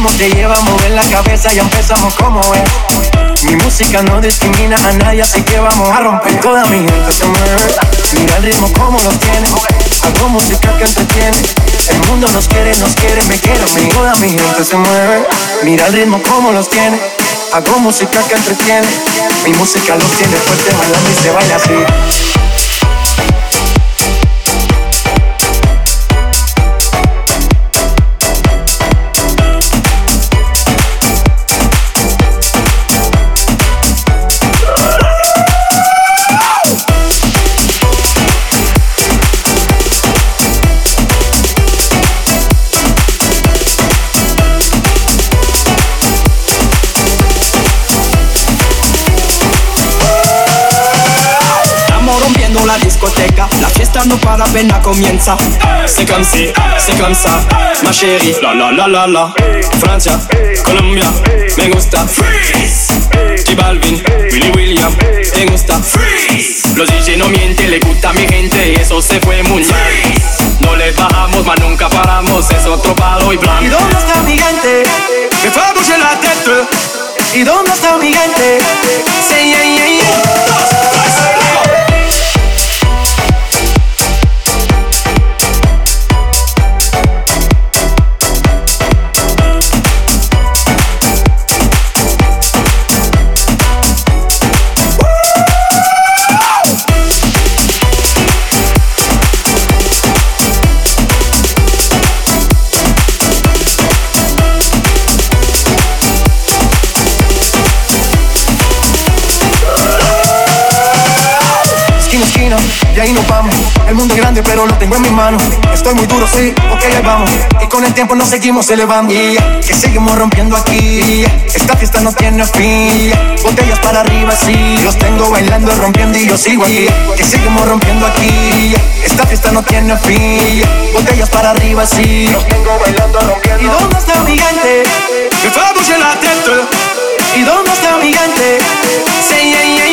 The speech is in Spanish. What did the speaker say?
ritmo te lleva a mover la cabeza, ya empezamos como es. Mi música no discrimina a nadie, así que vamos a romper. Toda mi gente se mueve, mira el ritmo como los tiene. Hago música que entretiene, el mundo nos quiere, me quiere a mí. Toda mi gente se mueve, mira el ritmo como los tiene. Hago música que entretiene, mi música los tiene fuerte bailando y se baila así. La discoteca, la fiesta no para, apenas comienza. C'est comme si, c'est comme ça, ma chérie. La la la la la. Francia, Colombia, me gusta. Freeze. J Balvin, Willy William, me gusta. Freeze. Los DJ no mienten, le gusta a mi gente y eso se fue muy bien. No le bajamos, mas nunca paramos, es otro palo y blanco. ¿Y dónde está mi gente? Me fue a bouger la tête. ¿Y dónde está mi gente? Say yeah yeah yeah. Y ahí nos vamos, el mundo es grande pero lo tengo en mis manos. Estoy muy duro, sí, ok, ahí vamos. Y con el tiempo nos seguimos elevando, que seguimos rompiendo aquí. Esta fiesta no tiene fin, botellas para arriba, sí. Los tengo bailando, rompiendo y yo sigo aquí. Que seguimos rompiendo aquí. Esta fiesta no tiene fin, botellas para arriba, sí. Los tengo bailando, rompiendo. ¿Y dónde está mi gente? Me fue a bouger la tête. ¿Y dónde está mi gente? Say yeah yeah.